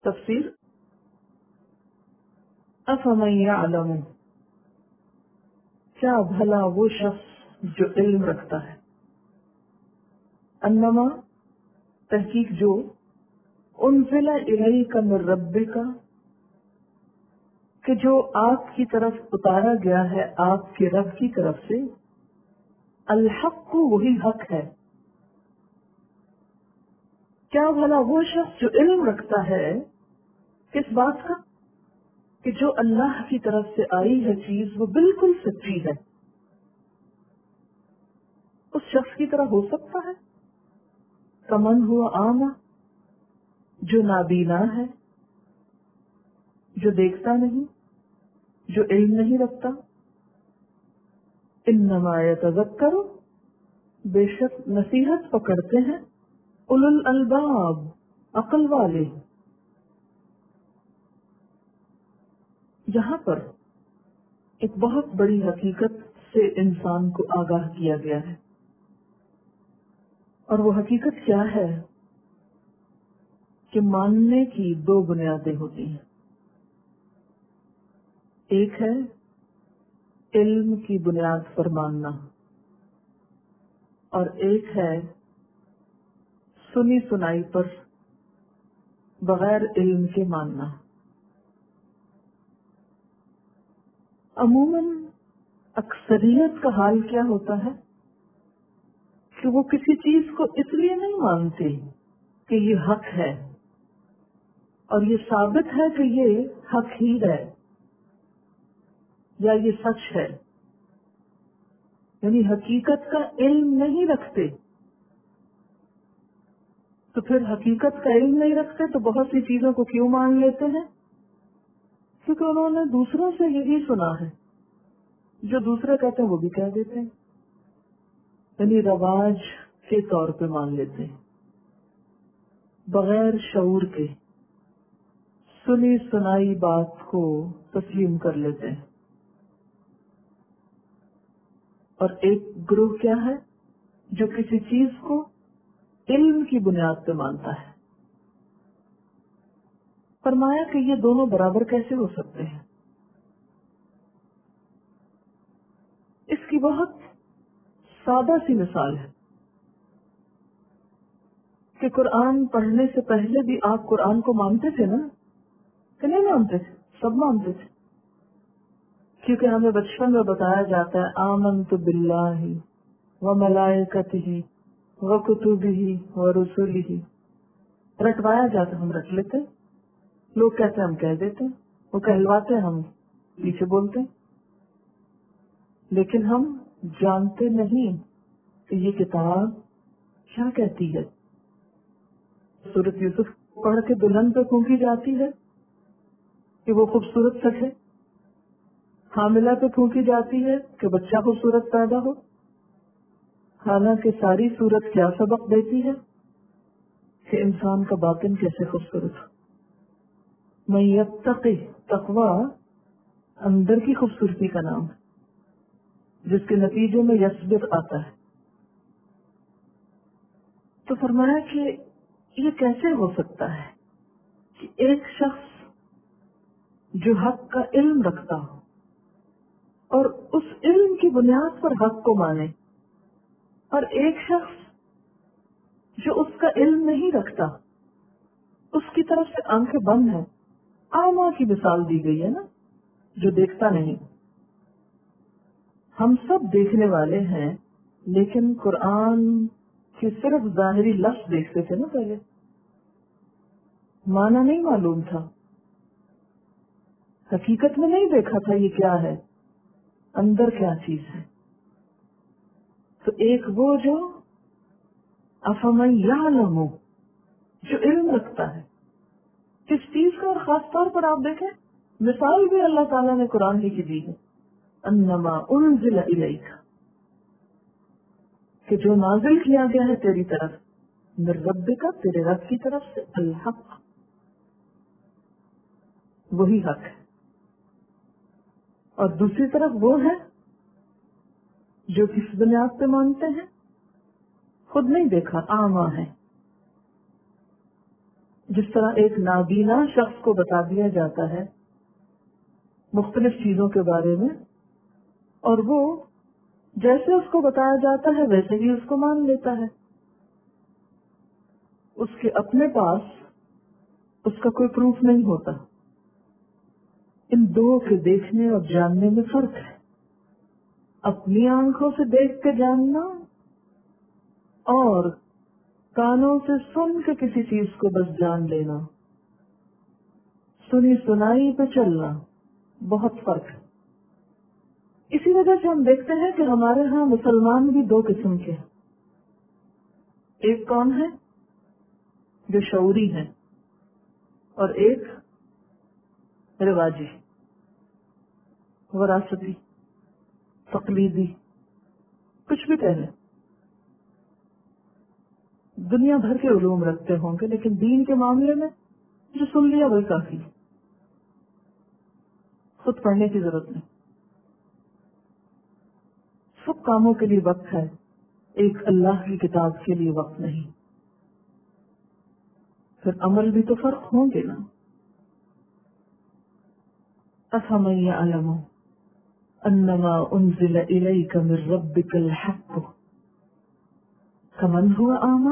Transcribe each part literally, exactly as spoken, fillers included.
تفسیر افمن یعلم، کیا بھلا وہ شخص جو علم رکھتا ہے، انما تحقیق جو انزل الیک من ربک، کہ جو آپ کی طرف اتارا گیا ہے آپ کے رب کی طرف سے، الحق وہی حق ہے۔ کیا بھلا وہ شخص جو علم رکھتا ہے کس بات کا، کہ جو اللہ کی طرف سے آئی ہے چیز وہ بالکل سچی ہے، اس شخص کی طرح ہو سکتا ہے؟ کمن ہوا اعمی، جو نابینا ہے، جو دیکھتا نہیں، جو علم نہیں رکھتا۔ انما یتذکر، بے شک نصیحت پکڑتے ہیں، اولو الالباب، عقل والے۔ یہاں پر ایک بہت بڑی حقیقت سے انسان کو آگاہ کیا گیا ہے، اور وہ حقیقت کیا ہے کہ ماننے کی دو بنیادیں ہوتی ہیں، ایک ہے علم کی بنیاد پر ماننا، اور ایک ہے سنی سنائی پر بغیر علم کے ماننا۔ عموماً اکثریت کا حال کیا ہوتا ہے کہ وہ کسی چیز کو اس لیے نہیں مانتے کہ یہ حق ہے اور یہ ثابت ہے کہ یہ حق ہی ہے یا یہ سچ ہے، یعنی حقیقت کا علم نہیں رکھتے۔ تو پھر حقیقت کا علم نہیں رکھتے تو بہت سی چیزوں کو کیوں مان لیتے ہیں؟ کیونکہ انہوں نے دوسروں سے یہی سنا ہے، جو دوسرے کہتے ہیں وہ بھی کہہ دیتے ہیں، یعنی رواج کے طور پہ مان لیتے ہیں، بغیر شعور کے سنی سنائی بات کو تسلیم کر لیتے ہیں۔ اور ایک گروہ کیا ہے جو کسی چیز کو علم کی بنیاد پہ مانتا ہے۔ فرمایا کہ یہ دونوں برابر کیسے ہو سکتے ہیں؟ اس کی بہت سادہ سی مثال ہے کہ قرآن پڑھنے سے پہلے بھی آپ قرآن کو مانتے تھے نا، کہ نہیں مانتے تھے؟ سب مانتے تھے، کیونکہ ہمیں بچپن میں بتایا جاتا ہے آمنت باللہ و ملائکتہ و کتبہ و رسلہ، رٹوایا جاتا ہم رٹ لیتے، لوگ کہتے ہم کہہ دیتے، وہ کہلواتے ہم پیچھے بولتے، لیکن ہم جانتے نہیں کہ یہ کتاب کیا کہتی ہے۔ سورۃ یوسف پڑھ کے دلہن پہ پھونکی جاتی ہے کہ وہ خوبصورت سجے، حاملہ پہ پھونکی جاتی ہے کہ بچہ خوبصورت پیدا ہو، حالانکہ ساری صورت کیا سبق دیتی ہے کہ انسان کا باطن کیسے خوبصورت ہو۔ من یتقی، تقوی اندر کی خوبصورتی کا نام ہے، جس کے نتیجے میں یصبر آتا ہے۔ تو فرمایا کہ یہ کیسے ہو سکتا ہے کہ ایک شخص جو حق کا علم رکھتا ہو اور اس علم کی بنیاد پر حق کو مانے، اور ایک شخص جو اس کا علم نہیں رکھتا، اس کی طرف سے آنکھیں بند ہیں۔ اعمیٰ کی مثال دی گئی ہے نا، جو دیکھتا نہیں۔ ہم سب دیکھنے والے ہیں، لیکن قرآن کے صرف ظاہری لفظ دیکھتے تھے نا پہلے، معنی نہیں معلوم تھا، حقیقت میں نہیں دیکھا تھا یہ کیا ہے، اندر کیا چیز ہے۔ تو ایک وہ جو افمن یعلم، جو علم رکھتا ہے کس چیز کا، اور خاص طور پر آپ دیکھیں مثال بھی اللہ تعالیٰ نے قرآن ہی کی دی ہے، انما انزل الیک، کہ جو نازل کیا گیا ہے تیری طرف، من ربک، تیرے رب کی طرف سے، الحق، وہی حق ہے۔ اور دوسری طرف وہ ہے جو کس بنیاد پہ مانتے ہیں، خود نہیں دیکھا، اعمیٰ ہے، جس طرح ایک نابینا شخص کو بتا دیا جاتا ہے مختلف چیزوں کے بارے میں، اور وہ جیسے اس کو بتایا جاتا ہے ویسے ہی اس کو مان لیتا ہے، اس کے اپنے پاس اس کا کوئی پروف نہیں ہوتا۔ ان دو کے دیکھنے اور جاننے میں فرق ہے۔ اپنی آنکھوں سے دیکھ کے جاننا اور کانوں سے سن کے کسی چیز کو بس جان لینا، سنی سنائی پہ چلنا، بہت فرق ہے۔ اسی وجہ سے ہم دیکھتے ہیں کہ ہمارے ہاں مسلمان بھی دو قسم کے ہیں۔ ایک کون ہے؟ جو شعوری ہے، اور ایک رواجی، وراثتی، تقلیدی، کچھ بھی کہہ لیں۔ دنیا بھر کے علوم رکھتے ہوں گے لیکن دین کے معاملے میں جو سن لیا وہی کافی، خود پڑھنے کی ضرورت نہیں۔ سب کاموں کے لیے وقت ہے، ایک اللہ کی کتاب کے لیے وقت نہیں۔ پھر عمل بھی تو فرق ہوں گے نا۔ أَفَمَن يَعْلَمُ أَنَّمَا أُنزِلَ إِلَيْكَ مِن رَّبِّكَ الْحَقُّ كَمَنْ هُوَ أَعْمَىٰ،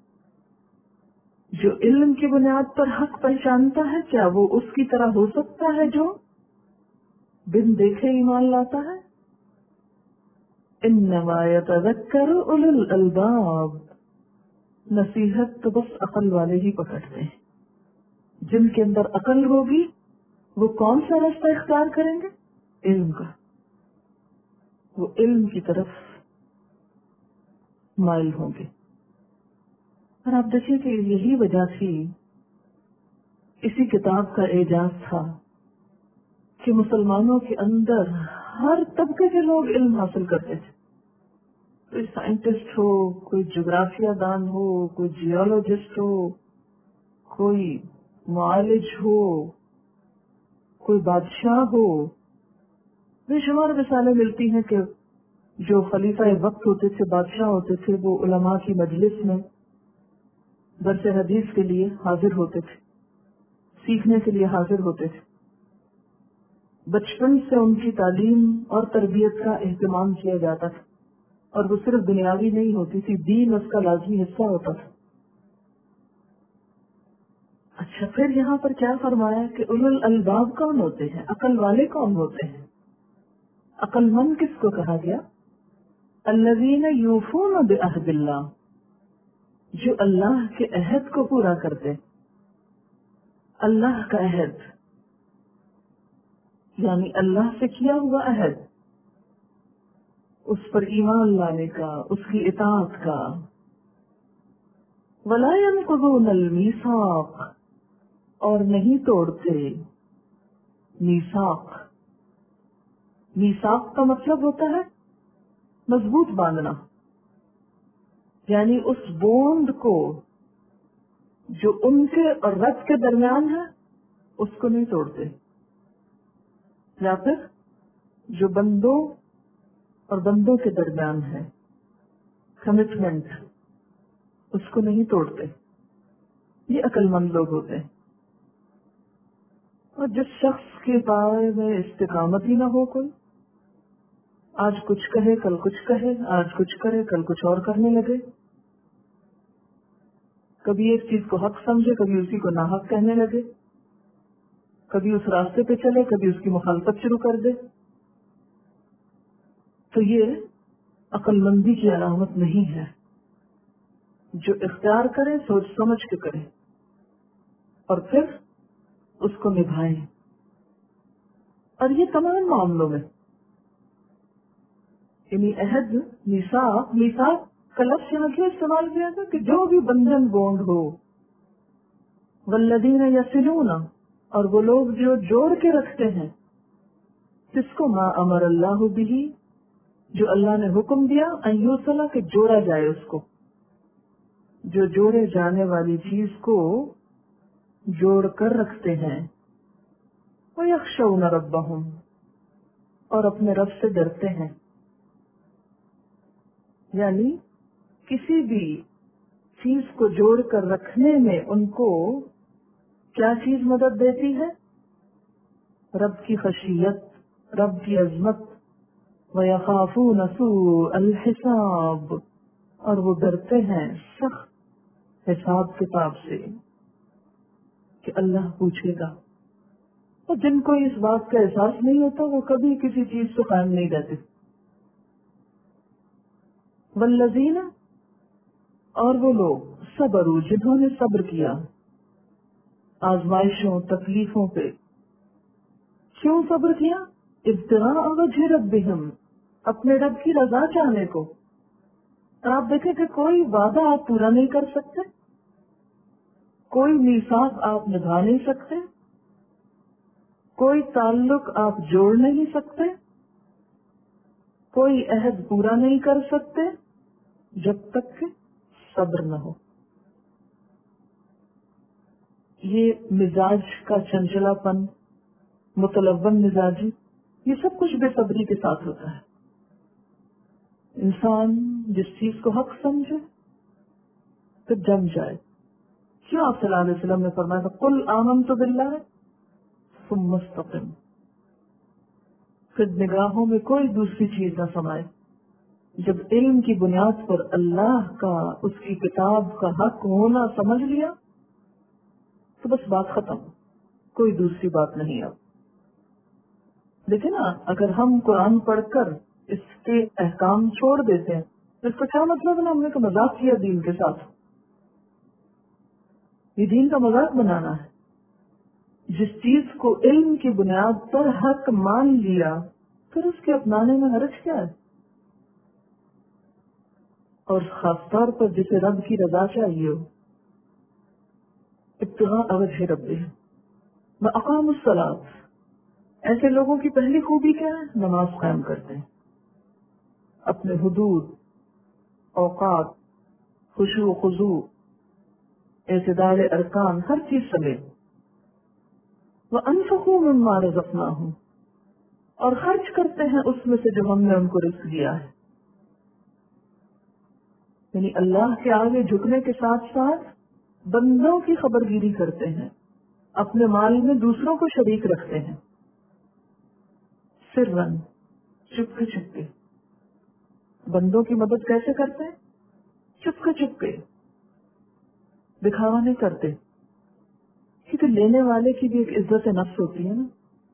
جو علم کی بنیاد پر حق پہچانتا ہے، کیا وہ اس کی طرح ہو سکتا ہے جو بن دیکھے ایمان لاتا ہے؟ انما یتذکر اولو الالباب، نصیحت تو بس عقل والے ہی پکڑتے ہیں۔ جن کے اندر عقل ہوگی وہ کون سا راستہ اختیار کریں گے؟ علم کا، وہ علم کی طرف مائل ہوں گے۔ اور آپ دیکھیں کہ یہی وجہ تھی، اسی کتاب کا اعجاز تھا کہ مسلمانوں کے اندر ہر طبقے کے لوگ علم حاصل کرتے تھے۔ کوئی سائنٹسٹ ہو، کوئی جغرافیہ دان ہو، کوئی جیولوجسٹ ہو، کوئی معالج ہو، کوئی بادشاہ ہو۔ بے شمار مثالیں ملتی ہیں کہ جو خلیفہ وقت ہوتے تھے، بادشاہ ہوتے تھے، وہ علماء کی مجلس میں درس حدیث کے لیے حاضر ہوتے تھے، سیکھنے کے لیے حاضر ہوتے تھے۔ بچپن سے ان کی تعلیم اور تربیت کا اہتمام کیا جاتا تھا، اور وہ صرف دنیاوی نہیں ہوتی تھی، دین اس کا لازمی حصہ ہوتا تھا۔ اچھا، پھر یہاں پر کیا فرمایا کہ اولو الالباب کون ہوتے ہیں؟ عقل والے کون ہوتے ہیں؟ عقل مند کس کو کہا گیا؟ الذین یوفون بعہد اللہ، جو اللہ کے عہد کو پورا کرتے۔ اللہ کا عہد یعنی اللہ سے کیا ہوا عہد، اس پر ایمان لانے کا، اس کی اطاعت کا۔ ولا ينقضون المیثاق، اور نہیں توڑتے میثاق۔ میثاق کا مطلب ہوتا ہے مضبوط باندھنا، یعنی اس بوند کو جو ان کے اور رب کے درمیان ہے اس کو نہیں توڑتے، یا پھر جو بندوں اور بندوں کے درمیان ہے کمٹمنٹ، اس کو نہیں توڑتے۔ یہ عقل مند لوگ ہوتے ہیں۔ اور جس شخص کے بارے میں استقامت ہی نہ ہو، کوئی آج کچھ کہے کل کچھ کہے، آج کچھ کرے کل کچھ اور کرنے لگے، کبھی ایک چیز کو حق سمجھے کبھی اسی کو ناحق کہنے لگے، کبھی اس راستے پہ چلے کبھی اس کی مخالفت شروع کر دے، تو یہ عقل مندی کی علامت نہیں ہے۔ جو اختیار کرے سوچ سمجھ کے کرے اور پھر اس کو نبھائے۔ اور یہ تمام معاملوں میں، یعنی عہد، میثاق، میثاق کا لفظ یہاں کیوں استعمال کیا تھا کہ جو بھی بندھن بونڈ ہو۔ والذین یصلون، اور وہ لوگ جو جوڑ کے رکھتے ہیں، جس کو ما امر اللہ بھی، جو اللہ نے حکم دیا، ان یوصل، کہ جوڑا جائے اس کو، جو جوڑے جانے والی چیز کو جوڑ کر رکھتے ہیں۔ وَيَخْشَوْنَ رَبَّهُمْ، اور اپنے رب سے ڈرتے ہیں۔ یعنی کسی بھی چیز کو جوڑ کر رکھنے میں ان کو کیا چیز مدد دیتی ہے؟ رب کی خشیت، رب کی عظمت. وَيَخَافُونَ سُوءَ الْحِسَابِ، اور وہ ڈرتے ہیں سخت حساب کتاب سے کہ اللہ پوچھے گا. اور جن کو اس بات کا احساس نہیں ہوتا وہ کبھی کسی چیز سے قائم نہیں رہتے. والذین، اور وہ لوگ صبروا، جنہوں نے صبر کیا آزمائشوں تکلیفوں پہ. کیوں صبر کیا؟ ابتغاء وجہ ربہم، اپنے رب کی رضا چاہنے کو. اور آپ دیکھیں کہ کوئی وعدہ آپ پورا نہیں کر سکتے، کوئی میثاق آپ نبھا نہیں سکتے، کوئی تعلق آپ جوڑ نہیں سکتے، کوئی عہد پورا نہیں کر سکتے جب تک کہ صبر نہ ہو. یہ مزاج کا چنچلا پن، متلون مزاجی، یہ سب کچھ بے صبری کے ساتھ ہوتا ہے. انسان جس چیز کو حق سمجھے تو جم جائے. کیوں آپ صلی اللہ علیہ وسلم نے فرمایا تھا قل آمنت باللہ ثم استقم، پھر نگاہوں میں کوئی دوسری چیز نہ سمائے. جب علم کی بنیاد پر اللہ کا، اس کی کتاب کا حق ہونا سمجھ لیا تو بس بات ختم، کوئی دوسری بات نہیں. اب دیکھیں نا، اگر ہم قرآن پڑھ کر اس کے احکام چھوڑ دیتے ہیں تو اس کا کیا مطلب ہے نا؟ ہم نے تو مذاق کیا دین کے ساتھ. یہ دین کا مذاق بنانا ہے. جس چیز کو علم کی بنیاد پر حق مان لیا پھر اس کے اپنانے میں حرج کیا ہے؟ اور خاص طور پر جسے رب کی رضا چاہیے ہو. ابتغاء وجہ ربہم واقاموا الصلاۃ، ایسے لوگوں کی پہلی خوبی کیا ہے؟ نماز قائم کرتے ہیں، اپنے حدود، اوقات، خشوع و خضوع، اعتدال ارکان، ہر چیز سمیت. وَأَنفِقُوا مِمَّا رَزَقْنَاهُمْ، اور خرچ کرتے ہیں اس میں سے جو ہم نے ان کو رزق دیا ہے. یعنی اللہ کے آگے جھکنے کے ساتھ ساتھ بندوں کی خبرگیری کرتے ہیں، اپنے مال میں دوسروں کو شریک رکھتے ہیں. سرًا، چپکے چپکے. بندوں کی مدد کیسے کرتے ہیں؟ چپکے چپکے، دکھاوا نہیں کرتے. کیونکہ لینے والے کی بھی ایک عزت نفس ہوتی ہے نا.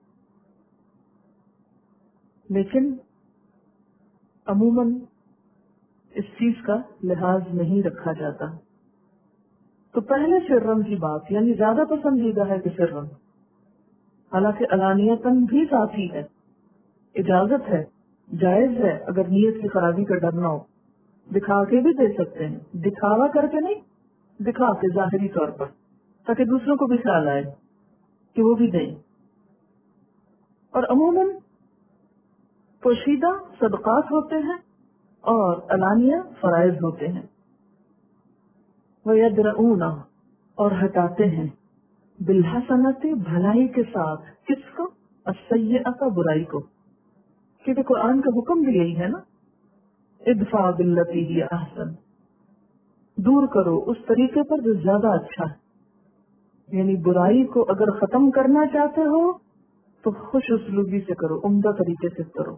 لیکن عموماً اس چیز کا لحاظ نہیں رکھا جاتا. تو پہلے سرً کی بات، یعنی زیادہ پسندیدہ ہے کہ سرً، حالانکہ علانیتاً بھی ساتھی ہے. اجازت ہے، جائز ہے. اگر نیت کی خرابی کا ڈر نہ ہو دکھا کے بھی دے سکتے ہیں، دکھاوا کر کے نہیں، دکھا کے ظاہری طور پر، تاکہ دوسروں کو بھی خیال آئے کہ وہ بھی دیں. اور عموماً پوشیدہ صدقات ہوتے ہیں اور علانیہ فرائض ہوتے ہیں. وَيَدْرَؤُونَ، اور ہٹاتے ہیں، بالحسنۃ، بھلائی کے ساتھ. کس کو؟ السیئۃ، برائی کو. کیونکہ قرآن کا حکم بھی یہی ہے نا، ادفع باللتی ہی احسن، دور کرو اس طریقے پر جو زیادہ اچھا ہے. یعنی برائی کو اگر ختم کرنا چاہتے ہو تو خوش اسلوبی سے کرو، عمدہ طریقے سے کرو.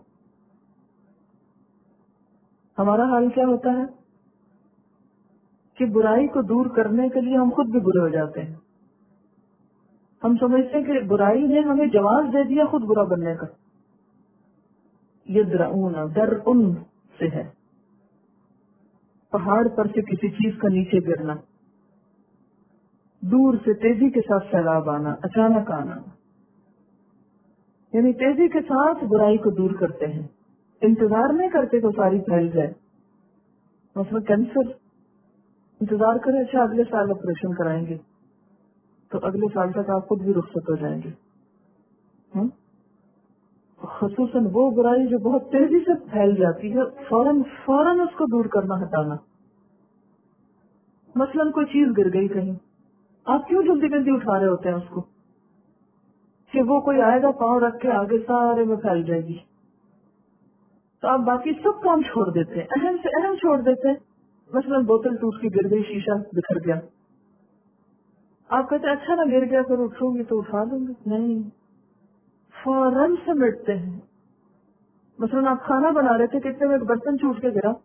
ہمارا حال کیا ہوتا ہے کہ برائی کو دور کرنے کے لیے ہم خود بھی برے ہو جاتے ہیں. ہم سمجھتے ہیں کہ برائی نے ہمیں جواز دے دیا خود برا بننے کا. یدرؤون، در ان سے ہے، پہاڑ پر سے کسی چیز کا نیچے گرنا، دور سے تیزی کے ساتھ سیلاب آنا، اچانک آنا. یعنی تیزی کے ساتھ برائی کو دور کرتے ہیں، انتظار نہیں کرتے تو ساری پھیل جائے. مثلا کینسر، انتظار کرے اچھا اگلے سال آپریشن کرائیں گے تو اگلے سال تک آپ خود بھی رخصت ہو جائیں گے. خصوصاً وہ برائی جو بہت تیزی سے پھیل جاتی ہے، فوراً فوراً اس کو دور کرنا، ہٹانا. مثلاً کوئی چیز گر گئی کہیں، آپ کیوں جلدی جلدی اٹھا رہے ہوتے ہیں اس کو کہ وہ کوئی آئے گا پاؤں رکھ کے آگے سارے میں پھیل جائے گی، تو آپ باقی سب کام چھوڑ دیتے ہیں، اہم سے اہم چھوڑ دیتے ہیں. مثلاً بوتل ٹوٹ کے گر گئی، شیشہ بکھر گیا، آپ کہتے ہیں اچھا نہ گر گیا پھر اٹھوں گی تو اٹھا لوں گی، نہیں، فوراً سے مٹتے ہیں. مثلاً آپ کھانا بنا رہے تھے، کتنے میں ایک برتن ٹوٹ کے گرا،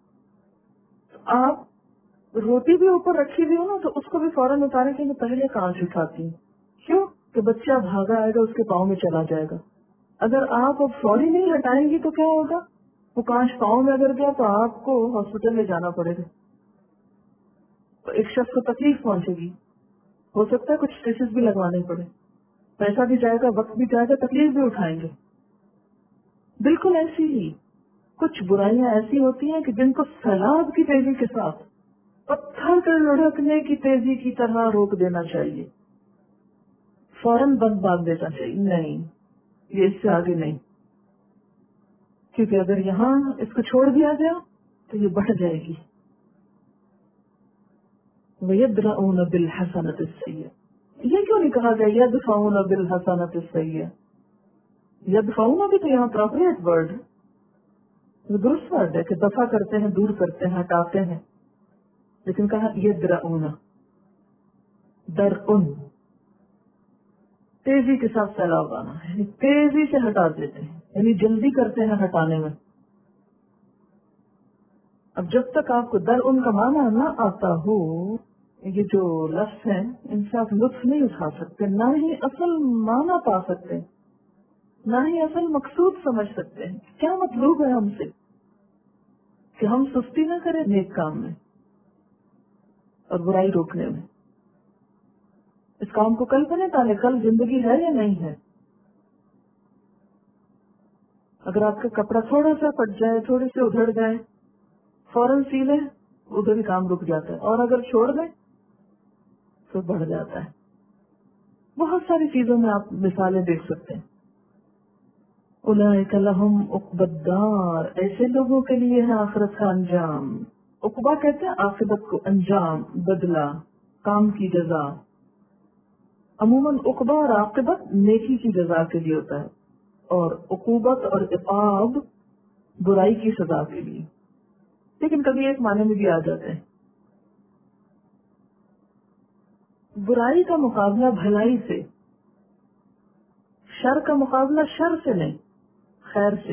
آپ روٹی بھی اوپر رکھی ہوئی ہو نا تو اس کو بھی فوراً اتارے کہ میں پہلے کانچ اٹھاتی ہوں. کیوں کہ بچہ بھاگا آئے گا اس کے پاؤں میں چلا جائے گا. اگر آپ اب فوری نہیں ہٹائیں گی تو کیا ہوگا، وہ کانچ پاؤں میں اگر گیا تو آپ کو ہاسپٹل میں جانا پڑے گا، تو ایک شخص کو تکلیف پہنچے گی، ہو سکتا ہے کچھ اسٹیچز بھی لگوانے پڑے، پیسہ بھی جائے گا، وقت بھی جائے گا، تکلیف بھی اٹھائیں گے. بالکل ایسی ہی کچھ برائیاں ایسی ہوتی ہیں کہ جن کو سیلاب کی تیزی کے ساتھ پتھر کے لڑکنے کی تیزی کی طرح روک دینا چاہیے، فوراً بند باندھ دینا چاہیے. نہیں، یہ اس سے آگے نہیں، کیونکہ اگر یہاں اس کو چھوڑ دیا گیا تو یہ بڑھ جائے گی. وَيَدْرَؤُونَ بِالْحَسَنَةِ السَّيِّئَةَ، یہ کیوں نہیں کہا گیا يَدْفَعُونَ بِالْحَسَنَةِ السَّيِّئَةَ؟ یدفعون بھی تو یہاں اپروپریٹ ورڈ ہے، درست ورڈ ہے کہ دفع کرتے ہیں، دور کرتے ہیں، ہٹاتے ہیں، لیکن کہا یدرؤون، درء، تیزی کے ساتھ سیلاب آنا، یعنی تیزی سے ہٹا دیتے ہیں، یعنی جلدی کرتے ہیں ہٹانے میں. اب جب تک آپ کو درء کا معنی نہ آتا ہو، یہ جو لفظ ہیں ان سے آپ لطف نہیں اٹھا سکتے، نہ ہی اصل معنی پا سکتے، نہ ہی اصل مقصود سمجھ سکتے ہیں. کیا مطلوب ہے ہم سے کہ ہم سستی نہ کریں نیک کام میں اور برائی روکنے میں. اس کام کو کل کریں تاکہ کل زندگی ہے یا نہیں ہے. اگر آپ کا کپڑا تھوڑا سا پھٹ جائے، تھوڑے سے ادھڑ جائے، فوراً سی لیں، ادھر ہی کام رک جاتا ہے، اور اگر چھوڑ دیں تو بڑھ جاتا ہے. بہت ساری چیزوں میں آپ مثالیں دیکھ سکتے ہیں. اولئک لہم عقبی الدار، ایسے لوگوں کے لیے ہے آخرت کا انجام. عقبہ کہتے ہیں عاقبت کو، انجام، بدلہ، کام کی جزا. عموماً عقبہ اور عاقبت نیکی کی جزا کے لیے ہوتا ہے، اور عقوبت اور عقاب برائی کی سزا کے لیے، لیکن کبھی ایک معنی میں بھی آ جاتے ہیں. برائی کا مقابلہ بھلائی سے، شر کا مقابلہ شر سے نہیں، خیر سے.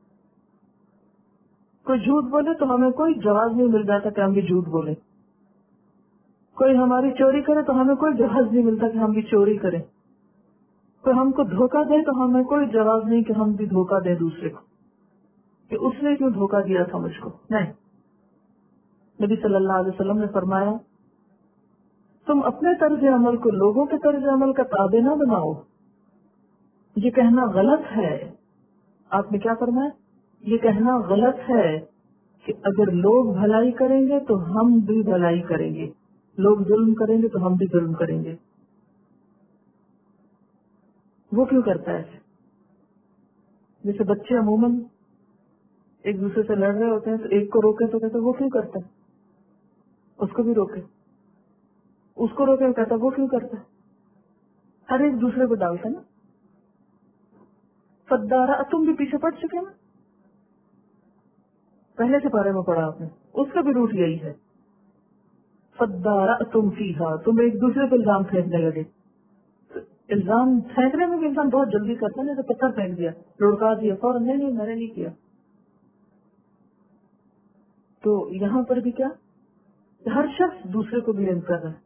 کوئی جھوٹ بولے تو ہمیں کوئی جواز نہیں مل جاتا کہ ہم بھی جھوٹ بولیں. کوئی ہماری چوری کرے تو ہمیں کوئی جواز نہیں ملتا کہ ہم بھی چوری کریں. کوئی ہم کو دھوکہ دے تو ہمیں کوئی جواز نہیں کہ ہم بھی دھوکہ دیں دوسرے کو، کہ اس نے کیوں دھوکہ دیا تھا مجھ کو. نہیں، نبی صلی اللہ علیہ وسلم نے فرمایا تم اپنے طرز عمل کو لوگوں کے طرز عمل کا تابع نہ بناؤ. یہ کہنا غلط ہے. آپ نے کیا فرمایا؟ یہ کہنا غلط ہے کہ اگر لوگ بھلائی کریں گے تو ہم بھی بھلائی کریں گے، لوگ ظلم کریں گے تو ہم بھی ظلم کریں گے. وہ کیوں کرتا ہے ایسے؟ جیسے بچے عموماً ایک دوسرے سے لڑ رہے ہوتے ہیں تو ایک کو روکے تو کہتے وہ کیوں کرتا ہے، اس کو بھی روکے، اس کو روکے کہتا وہ کیوں کرتا ہے. ہر ایک دوسرے کو ڈالتا نا. فدارا، تم بھی پیچھے پڑ چکے نا، پہلے سے بارے میں پڑھا آپ نے، اس کا بھی روٹ یہی ہے. فدارا تم فیہا، تم ایک دوسرے کو الزام پھینکنے لگے. الزام پھینکنے میں بھی انسان بہت جلدی کرتا ہے، نہیں تو پتھر پھینک دیا، لڑکا دیا فوراً، نہیں نہیں میں نے نہیں کیا. تو یہاں پر بھی کیا، ہر شخص دوسرے کو بلیم کر رہا ہے.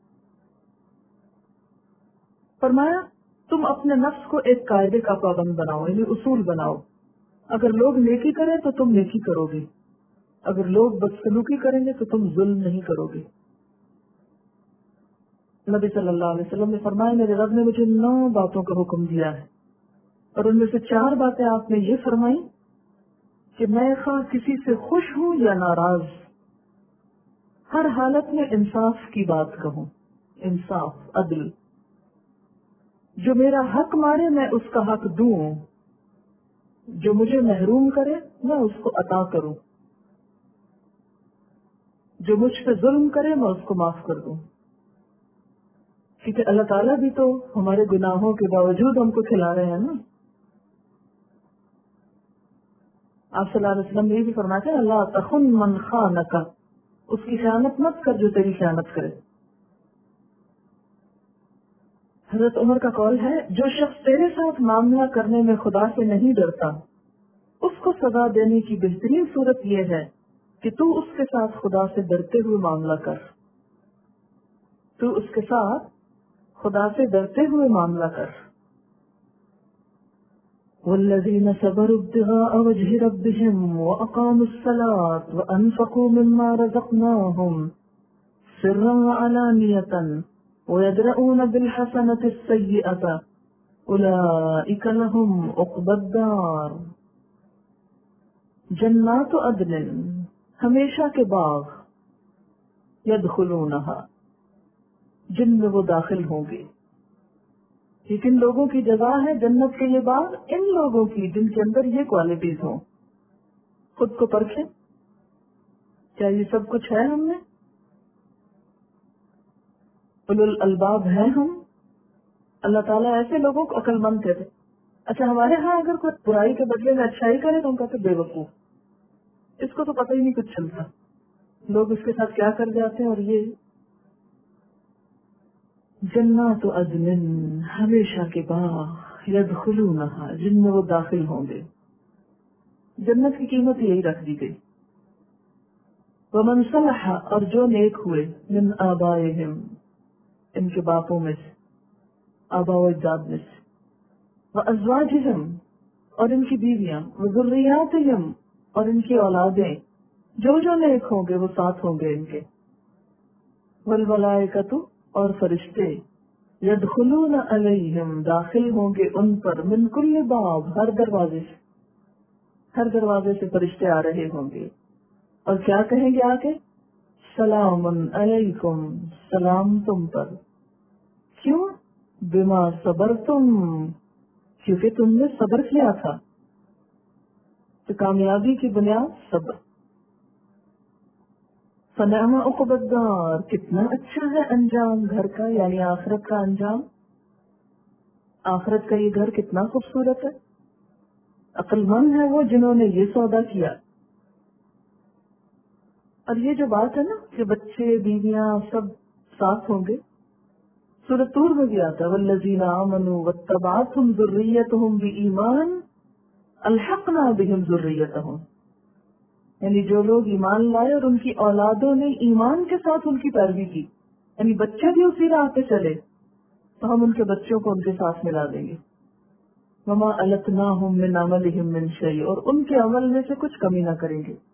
فرمایا تم اپنے نفس کو ایک قاعدے کا پابند بناؤ، یعنی اصول بناؤ. اگر لوگ نیکی کریں تو تم نیکی کرو گے، اگر لوگ بدسلوکی کریں گے تو تم ظلم نہیں کرو گے. نبی صلی اللہ علیہ وسلم نے فرمایا میرے رب نے مجھے نو باتوں کا حکم دیا ہے، اور ان میں سے چار باتیں آپ نے یہ فرمائی کہ میں خواہ کسی سے خوش ہوں یا ناراض، ہر حالت میں انصاف کی بات کہوں. انصاف، عدل. جو میرا حق مارے میں اس کا حق دوں، جو مجھے محروم کرے میں اس کو عطا کروں، جو مجھ پہ ظلم کرے میں اس کو معاف کر دوں. کیونکہ اللہ تعالیٰ بھی تو ہمارے گناہوں کے باوجود ہم کو کھلا رہے ہیں نا. آپ صلی اللہ علیہ وسلم نے یہ بھی فرمایا تھا اللہ تخن من خانک، اس کی خیانت مت کر جو تیری خیانت کرے. حضرت عمر کا قول ہے، جو شخص تیرے ساتھ معاملہ کرنے میں خدا سے نہیں ڈرتا اس کو سزا دینے کی بہترین صورت یہ ہے کہ تو اس کے ساتھ خدا سے ڈرتے ہوئے معاملہ کر تو اس کے ساتھ خدا سے ڈرتے ہوئے معاملہ کر۔ والذین صبروا ابتغاء وجہ ربهم واقاموا الصلاة وانفقوا مما رزقناهم سرا وعلانیة ويدرؤون بالحسنة السيئة اولئک لهم عقبی الدار۔ جنات عدن ہمیشہ کے باغ، یدخلونہا جن میں وہ داخل ہوں گے۔ لیکن لوگوں کی جزا ہے جنت کے یہ باغ ان لوگوں کی جن کے اندر یہ کوالٹیز ہوں۔ خود کو پرکھیں، کیا یہ سب کچھ ہے ہم میں؟ اولو الالباب ہیں ہم؟ اللہ تعالیٰ ایسے لوگوں کو عقل مند کہتے۔ اچھا ہمارے ہاں اگر کوئی برائی کے بدلے میں اچھائی کرے تو ہم کہتے بے وقوف، اس کو تو پتہ ہی نہیں کچھ چلتا، لوگ اس کے ساتھ کیا کر جاتے ہیں۔ اور یہ جنات عدن ہمیشہ کے باغ، یدخلونہا جن میں وہ داخل ہوں گے۔ جنت کی قیمت یہی رکھ دی گئی۔ ومن صلح اور جو نیک ہوئے، من آبائہم ان کے باپوں میں سے، آبا و اجداد میں سے، وازواجہم اور ان کی بیویاں، وذریاتہم اور ان کی اولادیں، جو جو نیک ہوں گے وہ ساتھ ہوں گے ان کے، والملائکۃ اور فرشتے، یدخلون علیہم داخل ہوں گے ان پر، من کل باب ہر دروازے سے، ہر دروازے سے فرشتے آ رہے ہوں گے اور کیا کہیں گے آ کے؟ سلام علیکم سلام تم پر، کیوں؟ بما صبرتم کیونکہ تم نے صبر کیا تھا۔ تو کامیابی کی بنیاد صبر۔ فنعم عقبی الدار کتنا اچھا ہے انجام گھر کا، یعنی آخرت کا انجام۔ آخرت کا یہ گھر کتنا خوبصورت ہے۔ عقل مند ہے وہ جنہوں نے یہ سودا کیا۔ اور یہ جو بات ہے نا کہ بچے بیویاں سب ساتھ ہوں گے، سورۃ طور میں بھی آتا ہے، والذین آمنوا واتبعتہم ذریتہم بایمان الحقنا بہم ذریتہم، یعنی جو لوگ ایمان لائے اور ان کی اولادوں نے ایمان کے ساتھ ان کی پیروی کی، یعنی بچے بھی اسی راہ پہ چلے تو ہم ان کے بچوں کو ان کے ساتھ ملا دیں گے۔ وما التناہم من عملہم من شیء اور ان کے عمل میں سے کچھ کمی نہ کریں گے۔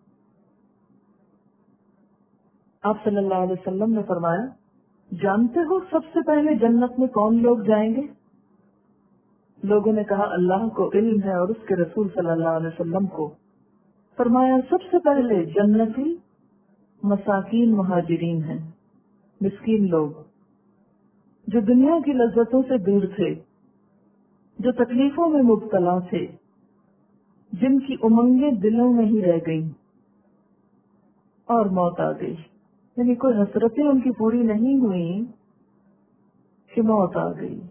آپ صلی اللہ علیہ وسلم نے فرمایا، جانتے ہو سب سے پہلے جنت میں کون لوگ جائیں گے؟ لوگوں نے کہا اللہ کو علم ہے اور اس کے رسول صلی اللہ علیہ وسلم کو۔ فرمایا سب سے پہلے جنتی مساکین مہاجرین ہیں، مسکین لوگ جو دنیا کی لذتوں سے دور تھے، جو تکلیفوں میں مبتلا تھے، جن کی امنگیں دلوں میں ہی رہ گئیں اور موت آ گئی، یعنی کوئی حسرتیں ان کی پوری نہیں ہوئی کہ موت آ گئی۔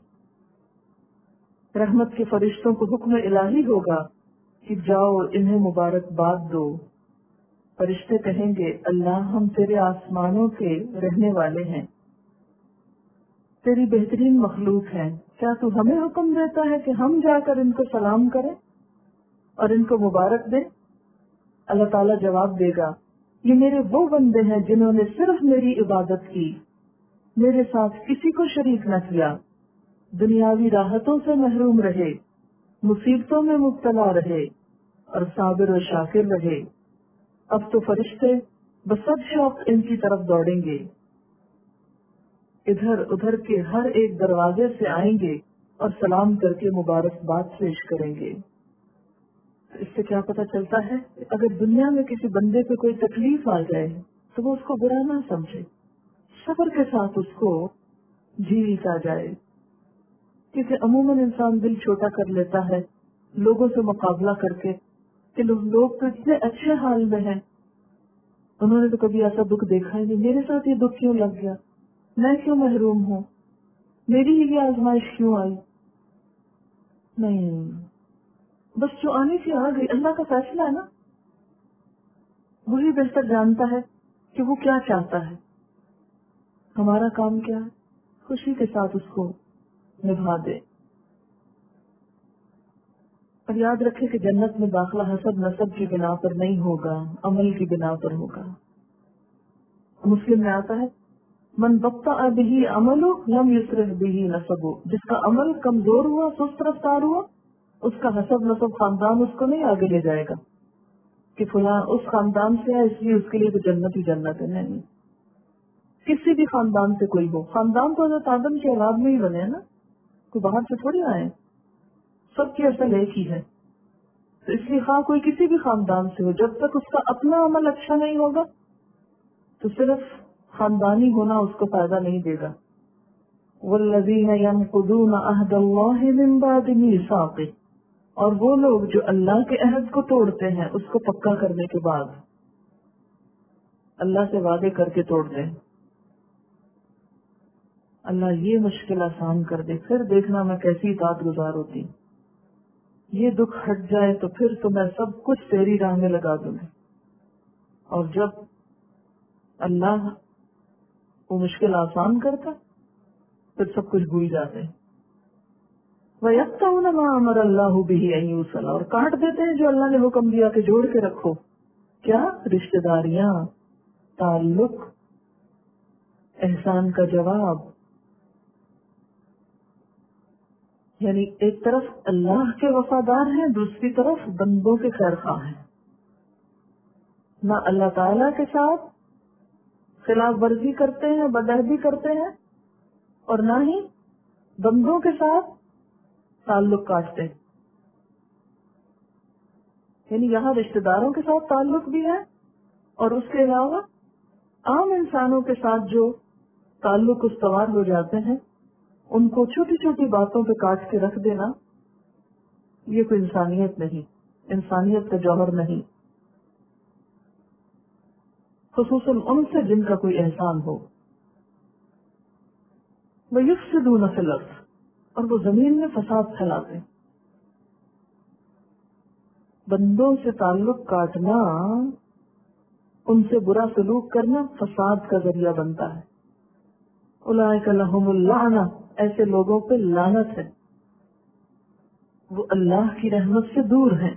رحمت کے فرشتوں کو حکم الہی ہوگا کہ جاؤ انہیں مبارکباد دو۔ فرشتے کہیں گے اللہ ہم تیرے آسمانوں کے رہنے والے ہیں، تیری بہترین مخلوق ہیں، کیا تو ہمیں حکم دیتا ہے کہ ہم جا کر ان کو سلام کریں اور ان کو مبارک دیں؟ اللہ تعالیٰ جواب دے گا یہ میرے وہ بندے ہیں جنہوں نے صرف میری عبادت کی، میرے ساتھ کسی کو شریک نہ کیا، دنیاوی راحتوں سے محروم رہے، مصیبتوں میں مبتلا رہے اور صابر و شاکر رہے۔ اب تو فرشتے بسد شوق ان کی طرف دوڑیں گے، ادھر ادھر کے ہر ایک دروازے سے آئیں گے اور سلام کر کے مبارکباد پیش کریں گے۔ اس سے کیا پتہ چلتا ہے کہ اگر دنیا میں کسی بندے پہ کوئی تکلیف آ جائے تو وہ اس کو برا نہ سمجھے، صبر کے ساتھ اس کو جھیلتا جائے، کیونکہ عموماً انسان دل چھوٹا کر لیتا ہے لوگوں سے مقابلہ کر کے کہ لوگ تو اتنے اچھے حال میں ہیں، انہوں نے تو کبھی ایسا دکھ دیکھا ہی نہیں، میرے ساتھ یہ دکھ کیوں لگ گیا، میں کیوں محروم ہوں، میری ہی یہ آزمائش کیوں آئی؟ نہیں، بس جو آنی تھی آ گئی، اللہ کا فیصلہ ہے نا، وہی بہتر جانتا ہے کہ وہ کیا چاہتا ہے۔ ہمارا کام کیا ہے؟ خوشی کے ساتھ اس کو نبھا دے. اور یاد رکھے کہ جنت میں داخلہ حسب نسب کی بنا پر نہیں ہوگا، عمل کی بنا پر ہوگا. مسلم میں آتا ہے من بطأ به عملو لم یسرع به نسبو، جس کا عمل کمزور ہوا، سست رفتار ہوا، اس کا حسب نسب خاندان اس کو نہیں آگے لے جائے گا کہ فلاں اس خاندان سے ہے اس لیے اس کے لیے تو جنت ہی جنت ہے. نہیں، کسی بھی خاندان سے کوئی ہو، خاندان تو حضرت آدم کی اولاد میں ہی بنے ہیں نا، کوئی باہر سے تھوڑی آئے، سب کی اصل ایک ہی ہے. تو اس لیے خواہ کوئی کسی بھی خاندان سے ہو، جب تک اس کا اپنا عمل اچھا نہیں ہوگا تو صرف خاندانی ہونا اس کو فائدہ نہیں دے گا. والذین ینقضون عہد اللہ من بعد میثاقہ، اور وہ لوگ جو اللہ کے عہد کو توڑتے ہیں اس کو پکا کرنے کے بعد، اللہ سے وعدے کر کے توڑتے ہیں. اللہ یہ مشکل آسان کر دے، پھر دیکھنا میں کیسی اطاعت گزار ہوتی. یہ دکھ ہٹ جائے تو پھر تو میں سب کچھ تیری راہ میں لگا دوں گی. اور جب اللہ وہ مشکل آسان کرتا پھر سب کچھ بھول جاتے ہیں. وَيَقْطَعُونَ مَا أَمَرَ اللَّهُ بِهِ أَن يُوصَلَ، اور کاٹ دیتے ہیں جو اللہ نے حکم دیا کہ جوڑ کے رکھو. کیا؟ رشتہ داریاں، تعلق، احسان کا جواب. یعنی ایک طرف اللہ کے وفادار ہیں، دوسری طرف بندوں کے خیر خواہ ہیں. نہ اللہ تعالی کے ساتھ خلاف ورزی کرتے ہیں، بدعہدی کرتے ہیں، اور نہ ہی بندوں کے ساتھ تعلق کاٹتے ہیں. یعنی یہاں رشتہ داروں کے ساتھ تعلق بھی ہے، اور اس کے علاوہ عام انسانوں کے ساتھ جو تعلق استوار ہو جاتے ہیں ان کو چھوٹی چھوٹی باتوں پہ کاٹ کے رکھ دینا، یہ کوئی انسانیت نہیں، انسانیت کا جوہر نہیں، خصوصاً ان سے جن کا کوئی احسان ہو. وَيُفْسِدُونَ فِي الْأَرْضِ، اور وہ زمین میں فساد پھیلاتے ہیں. بندوں سے تعلق کاٹنا، ان سے برا سلوک کرنا فساد کا ذریعہ بنتا ہے. اولئک لہم اللعنہ، ایسے لوگوں پہ لعنت ہے، وہ اللہ کی رحمت سے دور ہیں.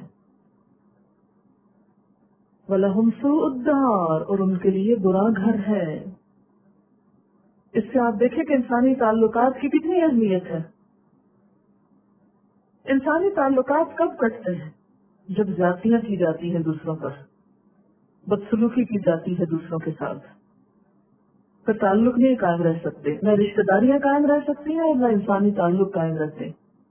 وَلَهُمْ سُوءُ الدَّارِ، اور ان کے لیے برا گھر ہے. اس سے آپ دیکھیں کہ انسانی تعلقات کی کتنی اہمیت ہے. انسانی تعلقات کب کٹتے ہیں؟ جب زیادتیاں کی جاتی ہیں دوسروں پر، بدسلوکی کی جاتی ہے دوسروں کے ساتھ، پھر تعلق نہیں قائم رہ سکتے، نہ رشتہ داریاں قائم رہ سکتی ہیں اور نہ انسانی تعلق قائم رہتے.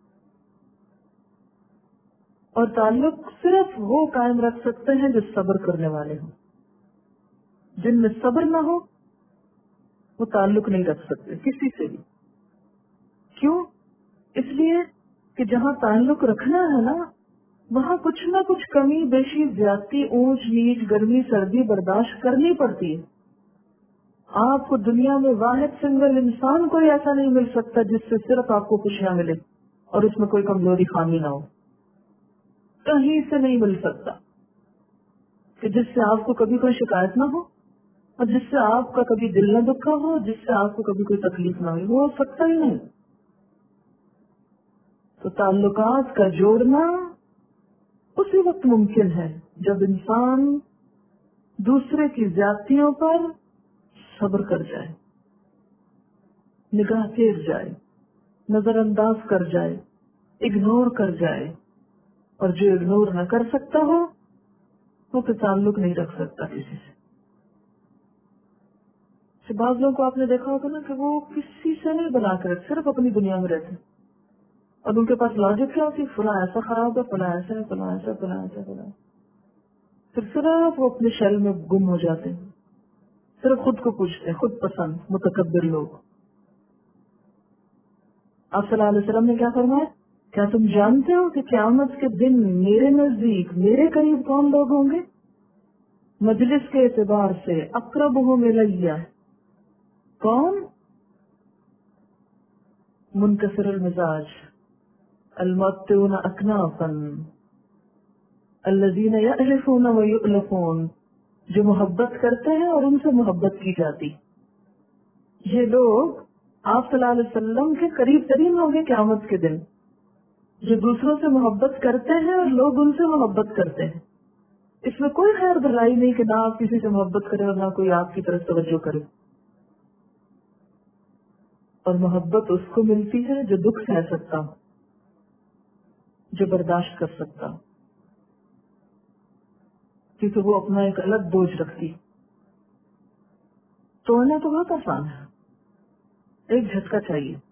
اور تعلق صرف وہ قائم رکھ سکتے ہیں جو صبر کرنے والے ہوں. جن میں صبر نہ ہو وہ تعلق نہیں رکھ سکتے کسی سے بھی. کیوں؟ اس لیے کہ جہاں تعلق رکھنا ہے نا، وہاں کچھ نہ کچھ کمی بیشی، زیادتی، اونچ نیچ، گرمی سردی برداشت کرنی پڑتی ہے. آپ کو دنیا میں واحد سنگل انسان کوئی ایسا نہیں مل سکتا جس سے صرف آپ کو خوشیاں ملے اور اس میں کوئی کمزوری خامی نہ ہو. کہیں سے نہیں مل سکتا کہ جس سے آپ کو کبھی کوئی شکایت نہ ہو اور جس سے آپ کا کبھی دل نہ دکھا ہو، جس سے آپ کو کبھی کوئی تکلیف نہ ہوئی. وہ ہو سکتا ہی نہیں. تو تعلقات کا جوڑنا اسی وقت ممکن ہے جب انسان دوسرے کی زیادتیوں پر صبر کر جائے، نگاہ پھیر جائے، نظر انداز کر جائے، اگنور کر جائے. اور جو اگنور نہ کر سکتا ہو وہ پھر تعلق نہیں رکھ سکتا کسی سے. بعض لوگوں کو آپ نے دیکھا ہوگا نا کہ وہ کسی سے نہیں بنا کر صرف اپنی دنیا میں رہتے، اور ان کے پاس لاجک کیا ہوتی، فلاں ایسا خراب ہے، فلاں ایسا ہے، فلاں ایسا فلاں ایسا فلاں. پھر صرف وہ اپنے شیل میں گم ہو جاتے ہیں، صرف خود کو پوچھتے ہیں، خود پسند متکبر لوگ. آپ صلی اللہ علیہ وسلم نے کیا فرمایا؟ کیا تم جانتے ہو کہ قیامت کے دن میرے نزدیک میرے قریب کون لوگ ہوں گے؟ مجلس کے اعتبار سے اقربہم الیہ، کون؟ منکسر المزاج، المعطئون اکنافا، الذین یألفون ویؤلفون، جو محبت کرتے ہیں اور ان سے محبت کی جاتی. یہ لوگ آپ صلی اللہ علیہ وسلم کے قریب ترین ہوں گے قیامت کے دن، جو دوسروں سے محبت کرتے ہیں اور لوگ ان سے محبت کرتے ہیں. اس میں کوئی خیر بھلائی نہیں کہ نہ آپ کسی سے محبت کریں اور نہ کوئی آپ کی طرف توجہ کرے. اور محبت اس کو ملتی ہے جو دکھ سہ سکتا ہو، جو برداشت کر سکتا ہو، کیونکہ وہ اپنا ایک الگ بوجھ رکھتی. توڑنا تو بہت آسان ہے، ایک جھٹکا چاہیے.